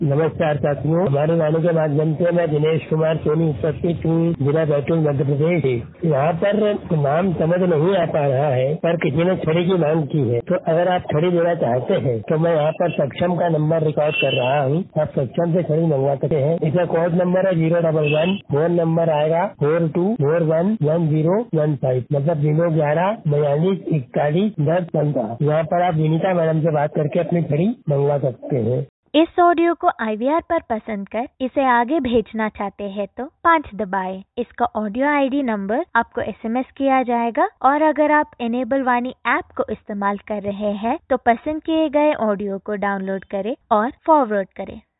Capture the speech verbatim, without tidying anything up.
नमस्कार साथियों, हमारे वाणी के माध्यम से मैं दिनेश कुमार सोनी उपस्थित हूँ, जिला बैतूल मध्य प्रदेश। यहाँ पर नाम समझ नहीं आ पा रहा है, पर किसी ने छड़ी की मांग की है, तो अगर आप छड़ी देना चाहते हैं तो मैं यहाँ पर सक्षम का नंबर रिकॉर्ड कर रहा हूँ। आप सक्षम से छड़ी मंगवा सकते हैं। इसका कोड नंबर है zero double one, phone number आएगा four two four one one zero one five, मतलब जीरो ग्यारह बयालीस इकतालीस दस पंद्रह। यहाँ पर आप विनीता मैडम से बात करके अपनी छड़ी मंगवा सकते हैं। इस ऑडियो को आई वी आर पर पसंद कर इसे आगे भेजना चाहते हैं तो पाँच दबाएं। इसका ऑडियो आई डी नंबर आपको एस एम एस किया जाएगा और अगर आप इनेबल वाणी ऐप को इस्तेमाल कर रहे हैं तो पसंद किए गए ऑडियो को डाउनलोड करें और फॉरवर्ड करें।